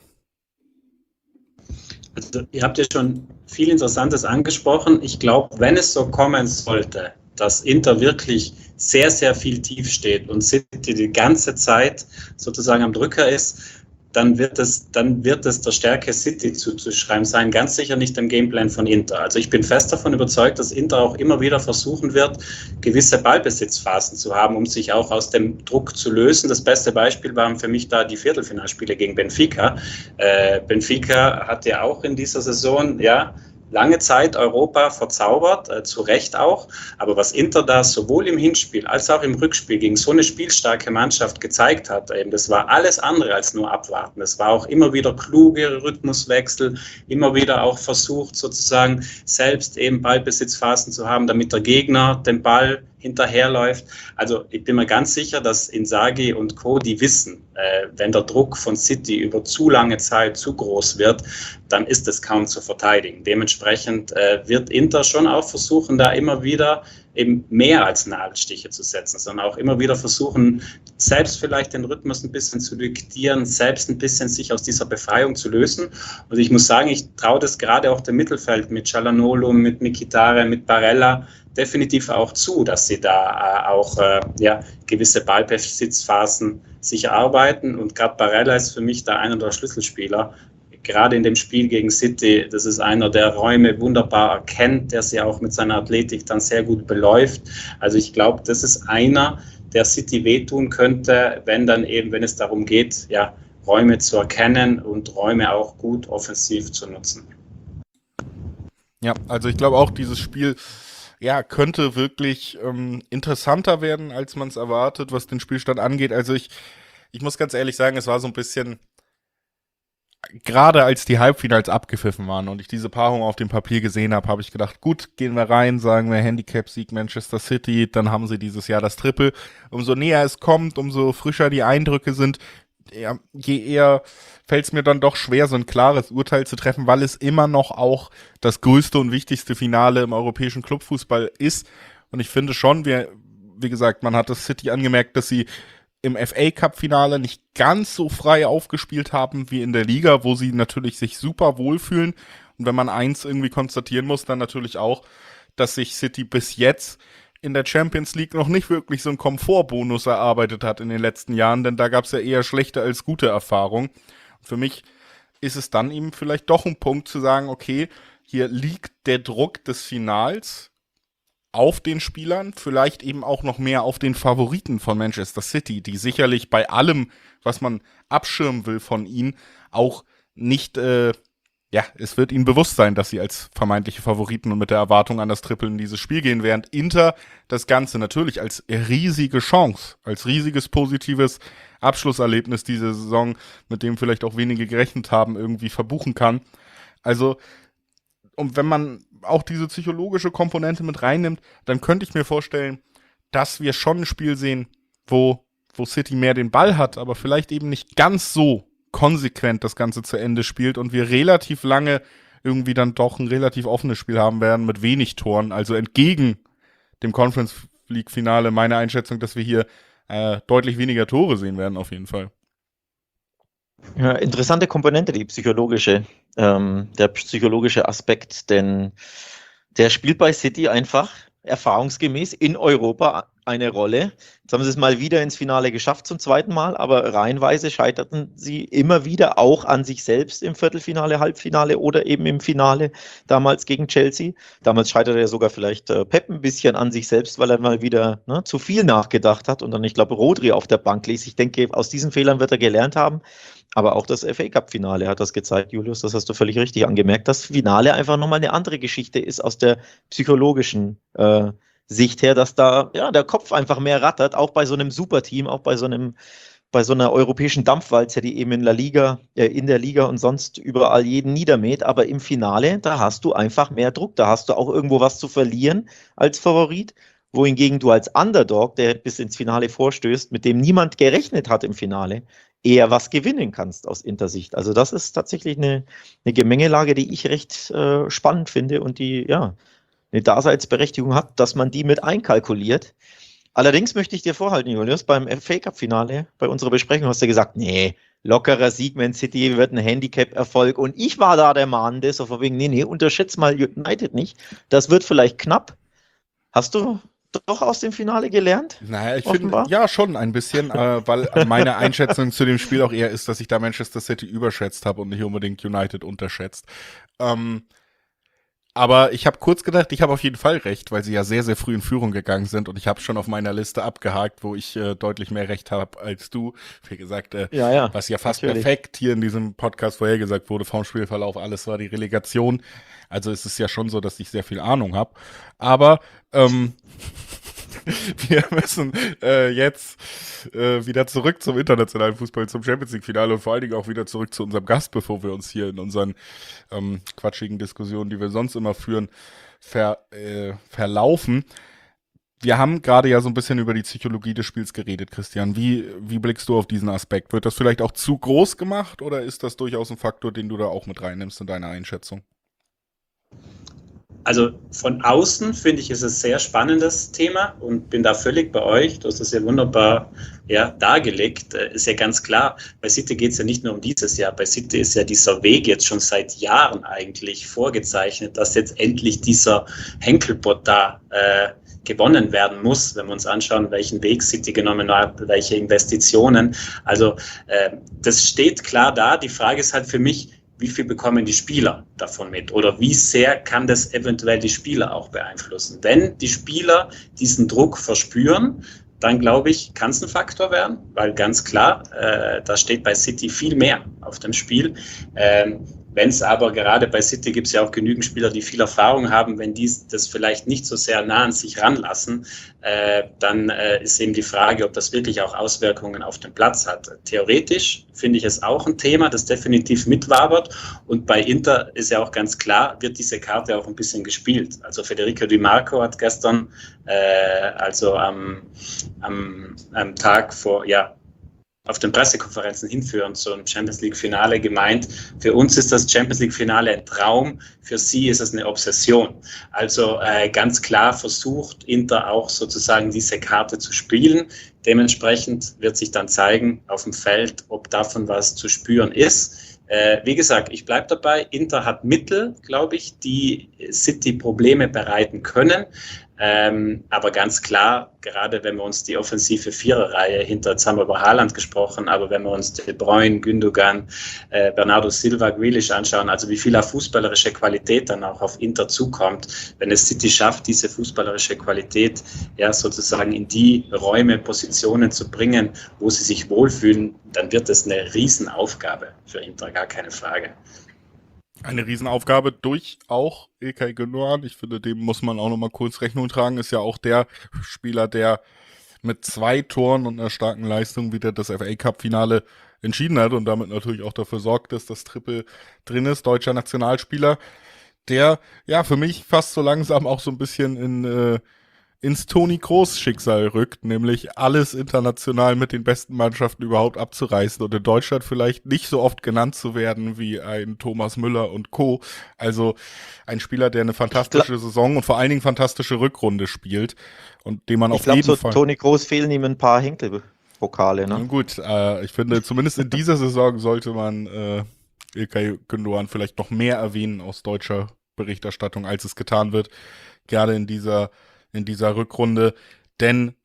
Also, ihr habt ja schon viel Interessantes angesprochen. Ich glaube, wenn es so kommen sollte, dass Inter wirklich sehr, sehr viel tief steht und City die ganze Zeit sozusagen am Drücker ist, dann wird es, dann wird es der Stärke City zuzuschreiben sein, ganz sicher nicht dem Gameplan von Inter. Also ich bin fest davon überzeugt, dass Inter auch immer wieder versuchen wird, gewisse Ballbesitzphasen zu haben, um sich auch aus dem Druck zu lösen. Das beste Beispiel waren für mich da die Viertelfinalspiele gegen Benfica. Äh, Benfica hat ja auch in dieser Saison, ja, lange Zeit Europa verzaubert, äh, zu Recht auch. Aber was Inter da sowohl im Hinspiel als auch im Rückspiel gegen so eine spielstarke Mannschaft gezeigt hat, eben, das war alles andere als nur abwarten. Es war auch immer wieder kluge Rhythmuswechsel, immer wieder auch versucht, sozusagen selbst eben Ballbesitzphasen zu haben, damit der Gegner den Ball hinterherläuft. Also ich bin mir ganz sicher, dass Inzaghi und Co., die wissen, äh, wenn der Druck von City über zu lange Zeit zu groß wird, dann ist es kaum zu verteidigen. Dementsprechend äh, wird Inter schon auch versuchen, da immer wieder eben mehr als Nadelstiche zu setzen, sondern auch immer wieder versuchen, selbst vielleicht den Rhythmus ein bisschen zu diktieren, selbst ein bisschen sich aus dieser Befreiung zu lösen. Und ich muss sagen, ich traue das gerade auch dem Mittelfeld mit Çalhanoğlu, mit Mkhitaryan, mit Barella definitiv auch zu, dass sie da äh, auch äh, ja, gewisse Ballbesitzphasen sich erarbeiten. Und gerade Barella ist für mich da einer der Schlüsselspieler. Gerade in dem Spiel gegen City, das ist einer, der Räume wunderbar erkennt, der sie auch mit seiner Athletik dann sehr gut beläuft. Also ich glaube, das ist einer, der City wehtun könnte, wenn dann eben, wenn es darum geht, ja, Räume zu erkennen und Räume auch gut offensiv zu nutzen. Ja, also ich glaube auch, dieses Spiel ja, könnte wirklich ähm, interessanter werden, als man es erwartet, was den Spielstand angeht. Also ich, ich muss ganz ehrlich sagen, es war so ein bisschen, gerade als die Halbfinals abgepfiffen waren und ich diese Paarung auf dem Papier gesehen habe, habe ich gedacht, gut, gehen wir rein, sagen wir Handicap-Sieg Manchester City, dann haben sie dieses Jahr das Triple. Umso näher es kommt, umso frischer die Eindrücke sind, ja, je eher fällt es mir dann doch schwer, so ein klares Urteil zu treffen, weil es immer noch auch das größte und wichtigste Finale im europäischen Clubfußball ist. Und ich finde schon, wie, wie gesagt, man hat das City angemerkt, dass sie im F A-Cup-Finale nicht ganz so frei aufgespielt haben wie in der Liga, wo sie natürlich sich super wohlfühlen. Und wenn man eins irgendwie konstatieren muss, dann natürlich auch, dass sich City bis jetzt in der Champions League noch nicht wirklich so einen Komfortbonus erarbeitet hat in den letzten Jahren, denn da gab es ja eher schlechte als gute Erfahrungen. Für mich ist es dann eben vielleicht doch ein Punkt zu sagen, okay, hier liegt der Druck des Finals auf den Spielern, vielleicht eben auch noch mehr auf den Favoriten von Manchester City, die sicherlich bei allem, was man abschirmen will von ihnen, auch nicht, äh, ja, es wird ihnen bewusst sein, dass sie als vermeintliche Favoriten und mit der Erwartung an das Triple in dieses Spiel gehen, während Inter das Ganze natürlich als riesige Chance, als riesiges positives Abschlusserlebnis diese Saison, mit dem vielleicht auch wenige gerechnet haben, irgendwie verbuchen kann. Also, und wenn man auch diese psychologische Komponente mit reinnimmt, dann könnte ich mir vorstellen, dass wir schon ein Spiel sehen, wo, wo City mehr den Ball hat, aber vielleicht eben nicht ganz so konsequent das Ganze zu Ende spielt und wir relativ lange irgendwie dann doch ein relativ offenes Spiel haben werden mit wenig Toren, also entgegen dem Conference League Finale meine Einschätzung, dass wir hier äh, deutlich weniger Tore sehen werden auf jeden Fall. Ja, interessante Komponente, die psychologische, ähm, der psychologische Aspekt, denn der spielt bei City einfach erfahrungsgemäß in Europa eine Rolle. Jetzt haben sie es mal wieder ins Finale geschafft zum zweiten Mal, aber reihenweise scheiterten sie immer wieder auch an sich selbst im Viertelfinale, Halbfinale oder eben im Finale damals gegen Chelsea. Damals scheiterte ja sogar vielleicht äh, Pep ein bisschen an sich selbst, weil er mal wieder ne, zu viel nachgedacht hat und dann, ich glaube, Rodri auf der Bank ließ. Ich denke, aus diesen Fehlern wird er gelernt haben. Aber auch das F A Cup Finale hat das gezeigt, Julius, das hast du völlig richtig angemerkt. Das Finale einfach nochmal eine andere Geschichte ist aus der psychologischen äh, Sicht her, dass da ja der Kopf einfach mehr rattert, auch bei so einem Superteam, auch bei so einem bei so einer europäischen Dampfwalze, die eben in der Liga, äh, in der Liga und sonst überall jeden niedermäht. Aber im Finale, da hast du einfach mehr Druck, da hast du auch irgendwo was zu verlieren als Favorit, wohingegen du als Underdog, der bis ins Finale vorstößt, mit dem niemand gerechnet hat im Finale, eher was gewinnen kannst aus Intersicht. Also das ist tatsächlich eine, eine Gemengelage, die ich recht äh, spannend finde und die ja eine Daseinsberechtigung hat, dass man die mit einkalkuliert. Allerdings möchte ich dir vorhalten, Julius, beim F A Cup Finale, bei unserer Besprechung hast du gesagt, nee, lockerer Sieg, Man City wird ein Handicap-Erfolg und ich war da der Mahnende, so von wegen, nee, nee, unterschätzt mal United nicht, das wird vielleicht knapp. Hast du doch aus dem Finale gelernt? Naja, ich finde, ja, schon ein bisschen, äh, weil meine Einschätzung zu dem Spiel auch eher ist, dass ich da Manchester City überschätzt habe und nicht unbedingt United unterschätzt. Ähm, aber ich habe kurz gedacht, ich habe auf jeden Fall recht, weil sie ja sehr, sehr früh in Führung gegangen sind und ich habe schon auf meiner Liste abgehakt, wo ich äh, deutlich mehr Recht habe als du. Wie gesagt, äh, ja, ja, was ja fast natürlich. perfekt hier in diesem Podcast vorhergesagt wurde vom Spielverlauf, alles war die Relegation. Also es ist ja schon so, dass ich sehr viel Ahnung habe. Aber ähm, wir müssen äh, jetzt äh, wieder zurück zum internationalen Fußball, zum Champions-League-Finale und vor allen Dingen auch wieder zurück zu unserem Gast, bevor wir uns hier in unseren ähm, quatschigen Diskussionen, die wir sonst immer führen, ver, äh, verlaufen. Wir haben gerade ja so ein bisschen über die Psychologie des Spiels geredet, Christian. Wie, wie blickst du auf diesen Aspekt? Wird das vielleicht auch zu groß gemacht oder ist das durchaus ein Faktor, den du da auch mit reinnimmst in deine Einschätzung? Also von außen finde ich, ist es ein sehr spannendes Thema und bin da völlig bei euch. Du hast das ja wunderbar ja, dargelegt. Ist ja ganz klar, bei City geht es ja nicht nur um dieses Jahr. Bei City ist ja dieser Weg jetzt schon seit Jahren eigentlich vorgezeichnet, dass jetzt endlich dieser Henkelpott da äh, gewonnen werden muss, wenn wir uns anschauen, welchen Weg City genommen hat, welche Investitionen. Also äh, das steht klar da. Die Frage ist halt für mich, wie viel bekommen die Spieler davon mit oder wie sehr kann das eventuell die Spieler auch beeinflussen. Wenn die Spieler diesen Druck verspüren, dann glaube ich, kann es ein Faktor werden, weil ganz klar, äh, da steht bei City viel mehr auf dem Spiel. Ähm, Wenn es aber gerade bei City gibt es ja auch genügend Spieler, die viel Erfahrung haben, wenn die das vielleicht nicht so sehr nah an sich ranlassen, äh, dann äh, ist eben die Frage, ob das wirklich auch Auswirkungen auf den Platz hat. Theoretisch finde ich es auch ein Thema, das definitiv mitwabert und bei Inter ist ja auch ganz klar, wird diese Karte auch ein bisschen gespielt. Also Federico Di Marco hat gestern, äh, also am, am, am Tag vor, ja, auf den Pressekonferenzen hinführen zum Champions-League-Finale gemeint, für uns ist das Champions-League-Finale ein Traum, für sie ist es eine Obsession. Also äh, ganz klar versucht Inter auch sozusagen diese Karte zu spielen. Dementsprechend wird sich dann zeigen auf dem Feld, ob davon was zu spüren ist. Äh, wie gesagt, ich bleibe dabei, Inter hat Mittel, glaube ich, die City Probleme bereiten können. Ähm, aber ganz klar, gerade wenn wir uns die offensive Viererreihe hinter, jetzt haben wir über Haaland gesprochen, aber wenn wir uns De Bruyne, Gündogan, äh, Bernardo Silva, Grealish anschauen, also wie viel fußballerische Qualität dann auch auf Inter zukommt, wenn es City schafft, diese fußballerische Qualität ja sozusagen in die Räume, Positionen zu bringen, wo sie sich wohlfühlen, dann wird das eine Riesenaufgabe für Inter, gar keine Frage. Eine Riesenaufgabe durch auch İlkay Gündoğan. Ich finde, dem muss man auch nochmal kurz Rechnung tragen. Ist ja auch der Spieler, der mit zwei Toren und einer starken Leistung wieder das F A Cup Finale entschieden hat und damit natürlich auch dafür sorgt, dass das Triple drin ist. Deutscher Nationalspieler, der ja für mich fast so langsam auch so ein bisschen in äh, ins Toni Kroos Schicksal rückt, nämlich alles international mit den besten Mannschaften überhaupt abzureißen und in Deutschland vielleicht nicht so oft genannt zu werden wie ein Thomas Müller und Co. Also ein Spieler, der eine fantastische Saison und vor allen Dingen fantastische Rückrunde spielt und dem man auf glaub, jeden so Fall... Toni Kroos fehlen ihm ein paar Henkelpokale, ne? Na gut, äh, ich finde, zumindest in dieser Saison sollte man äh, İlkay Gündoğan vielleicht noch mehr erwähnen aus deutscher Berichterstattung, als es getan wird, gerade in dieser in dieser Rückrunde, denn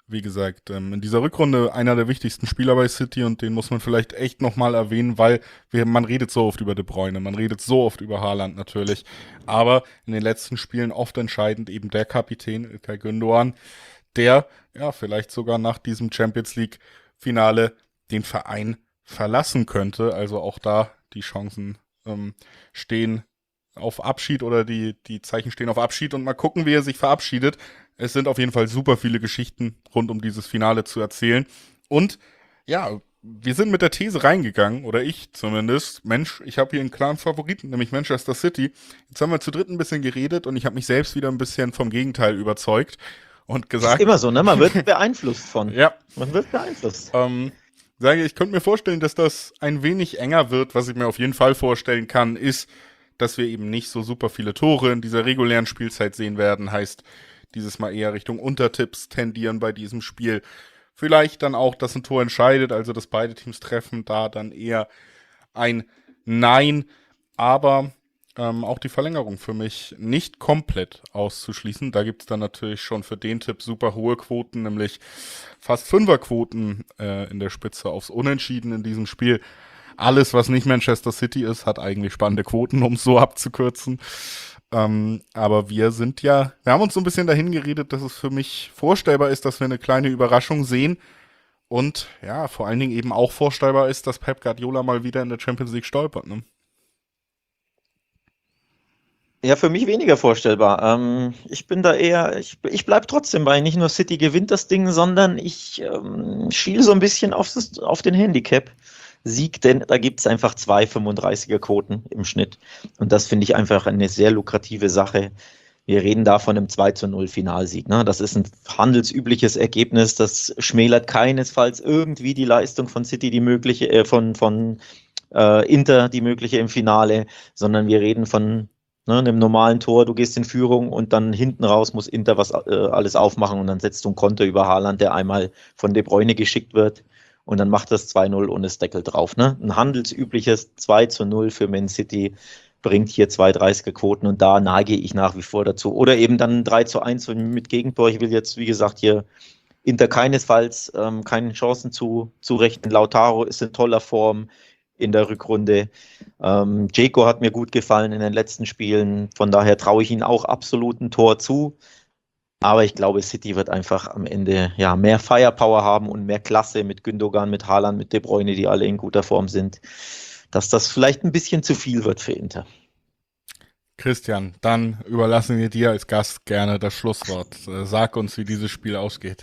wie gesagt, ähm, in dieser Rückrunde einer der wichtigsten Spieler bei City und den muss man vielleicht echt nochmal erwähnen, weil wir, man redet so oft über De Bruyne, man redet so oft über Haaland natürlich, aber in den letzten Spielen oft entscheidend eben der Kapitän Ilkay Gündoğan, der ja vielleicht sogar nach diesem Champions League Finale den Verein verlassen könnte, also auch da die Chancen ähm, stehen auf Abschied oder die, die Zeichen stehen auf Abschied und mal gucken, wie er sich verabschiedet. Es sind auf jeden Fall super viele Geschichten rund um dieses Finale zu erzählen. Und ja, wir sind mit der These reingegangen, oder ich zumindest, Mensch, ich habe hier einen klaren Favoriten, nämlich Manchester City. Jetzt haben wir zu dritt ein bisschen geredet und ich habe mich selbst wieder ein bisschen vom Gegenteil überzeugt und gesagt... Das ist immer so, ne? Man wird beeinflusst von. Ja. Man wird beeinflusst. Ähm, sage, ich könnte mir vorstellen, dass das ein wenig enger wird. Was ich mir auf jeden Fall vorstellen kann, ist, dass wir eben nicht so super viele Tore in dieser regulären Spielzeit sehen werden. Heißt, dieses Mal eher Richtung Untertipps tendieren bei diesem Spiel. Vielleicht dann auch, dass ein Tor entscheidet, also dass beide Teams treffen, da dann eher ein Nein. Aber ähm, auch die Verlängerung für mich nicht komplett auszuschließen. Da gibt es dann natürlich schon für den Tipp super hohe Quoten, nämlich fast Fünferquoten äh, in der Spitze aufs Unentschieden in diesem Spiel. Alles, was nicht Manchester City ist, hat eigentlich spannende Quoten, um es so abzukürzen. Ähm, aber wir sind ja, wir haben uns so ein bisschen dahin geredet, dass es für mich vorstellbar ist, dass wir eine kleine Überraschung sehen. Und ja, vor allen Dingen eben auch vorstellbar ist, dass Pep Guardiola mal wieder in der Champions League stolpert. Ne? Ja, für mich weniger vorstellbar. Ähm, ich bin da eher, ich, ich bleibe trotzdem bei, nicht nur City gewinnt das Ding, sondern ich ähm, schiele so ein bisschen auf, das, auf den Handicap. Sieg, denn da gibt es einfach zwei fünfunddreißiger Quoten im Schnitt. Und das finde ich einfach eine sehr lukrative Sache. Wir reden da von einem zwei zu null Finalsieg. Ne? Das ist ein handelsübliches Ergebnis. Das schmälert keinesfalls irgendwie die Leistung von City, die mögliche, äh, von, von äh, Inter, die mögliche im Finale, sondern wir reden von ne, einem normalen Tor. Du gehst in Führung und dann hinten raus muss Inter was äh, alles aufmachen und dann setzt du ein Konter über Haaland, der einmal von De Bruyne geschickt wird. Und dann macht das zwei null und ist Deckel drauf. Ne? Ein handelsübliches zwei zu null für Man City bringt hier zwei dreißiger Quoten und da neige ich nach wie vor dazu. Oder eben dann drei zu eins mit Gegentor. Ich will jetzt, wie gesagt, hier Inter keinesfalls ähm, keine Chancen zu, zu rechnen. Lautaro ist in toller Form in der Rückrunde. Ähm, Dzeko hat mir gut gefallen in den letzten Spielen. Von daher traue ich ihm auch absolut ein Tor zu. Aber ich glaube, City wird einfach am Ende ja mehr Firepower haben und mehr Klasse mit Gündoğan, mit Haaland, mit De Bruyne, die alle in guter Form sind, dass das vielleicht ein bisschen zu viel wird für Inter. Christian, dann überlassen wir dir als Gast gerne das Schlusswort. Sag uns, wie dieses Spiel ausgeht.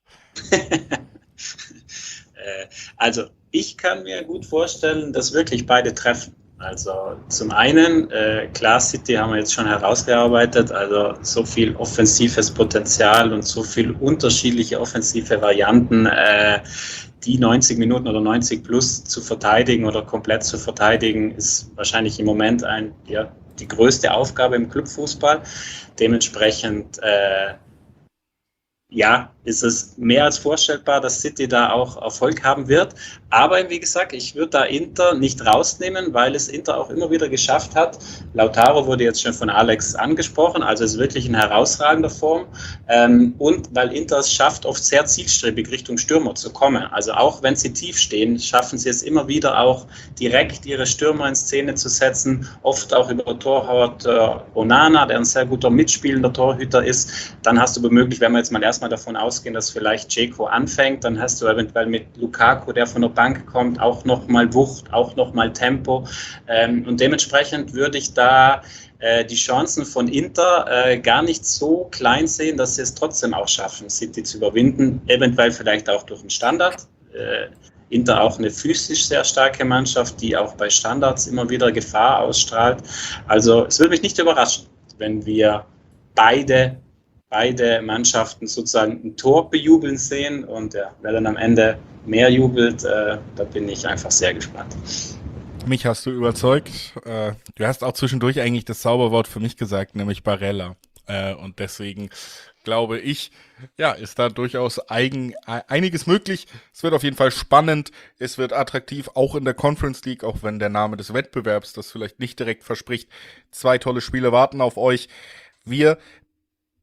Also, ich kann mir gut vorstellen, dass wirklich beide treffen. Also zum einen, äh, klar, City haben wir jetzt schon herausgearbeitet, also so viel offensives Potenzial und so viel unterschiedliche offensive Varianten, äh, die neunzig Minuten oder neunzig plus zu verteidigen oder komplett zu verteidigen, ist wahrscheinlich im Moment ein, ja, die größte Aufgabe im Clubfußball. Dementsprechend äh, ja, ist es mehr als vorstellbar, dass City da auch Erfolg haben wird. Aber wie gesagt, ich würde da Inter nicht rausnehmen, weil es Inter auch immer wieder geschafft hat. Lautaro wurde jetzt schon von Alex angesprochen, also ist wirklich in herausragender Form. Ähm, und weil Inter es schafft, oft sehr zielstrebig Richtung Stürmer zu kommen. Also auch wenn sie tief stehen, schaffen sie es immer wieder auch direkt ihre Stürmer in Szene zu setzen. Oft auch über Torwart äh, Onana, der ein sehr guter mitspielender Torhüter ist. Dann hast du womöglich, wenn wir jetzt mal erstmal davon ausgehen, dass vielleicht Dzeko anfängt, dann hast du eventuell mit Lukaku, der von der Bank kommt, auch nochmal Wucht, auch nochmal Tempo. Ähm, und dementsprechend würde ich da äh, die Chancen von Inter äh, gar nicht so klein sehen, dass sie es trotzdem auch schaffen, City zu überwinden. Eventuell vielleicht auch durch einen Standard. Äh, Inter auch eine physisch sehr starke Mannschaft, die auch bei Standards immer wieder Gefahr ausstrahlt. Also es würde mich nicht überraschen, wenn wir beide beide Mannschaften sozusagen ein Tor bejubeln sehen und ja, wer dann am Ende mehr jubelt, äh, da bin ich einfach sehr gespannt. Mich hast du überzeugt. Äh, du hast auch zwischendurch eigentlich das Zauberwort für mich gesagt, nämlich Barella. Äh, und deswegen glaube ich, ja, ist da durchaus eigen, einiges möglich. Es wird auf jeden Fall spannend. Es wird attraktiv, auch in der Conference League, auch wenn der Name des Wettbewerbs das vielleicht nicht direkt verspricht. Zwei tolle Spiele warten auf euch. Wir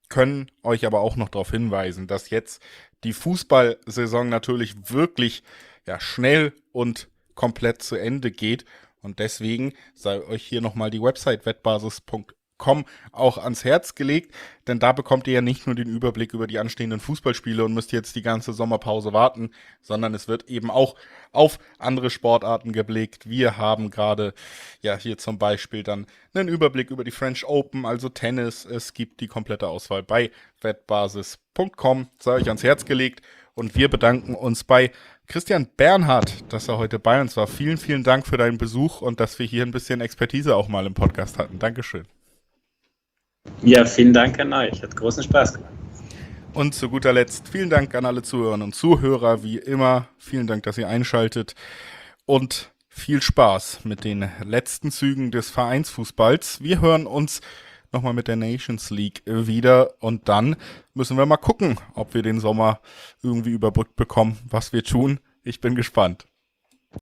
können euch aber auch noch darauf hinweisen, dass jetzt die Fußballsaison natürlich wirklich ja, schnell und komplett zu Ende geht. Und deswegen sei euch hier nochmal die Website wettbasis punkt com auch ans Herz gelegt, denn da bekommt ihr ja nicht nur den Überblick über die anstehenden Fußballspiele und müsst jetzt die ganze Sommerpause warten, sondern es wird eben auch auf andere Sportarten geblickt. Wir haben gerade ja hier zum Beispiel dann einen Überblick über die French Open, also Tennis. Es gibt die komplette Auswahl bei wettbasis punkt com, sei euch ans Herz gelegt. Und wir bedanken uns bei Christian Bernhard, dass er heute bei uns war. Vielen, vielen Dank für deinen Besuch und dass wir hier ein bisschen Expertise auch mal im Podcast hatten. Dankeschön. Ja, vielen Dank an euch. Hat großen Spaß gemacht. Und zu guter Letzt vielen Dank an alle Zuhörerinnen und Zuhörer, wie immer. Vielen Dank, dass ihr einschaltet und viel Spaß mit den letzten Zügen des Vereinsfußballs. Wir hören uns nochmal mit der Nations League wieder und dann müssen wir mal gucken, ob wir den Sommer irgendwie überbrückt bekommen, was wir tun. Ich bin gespannt.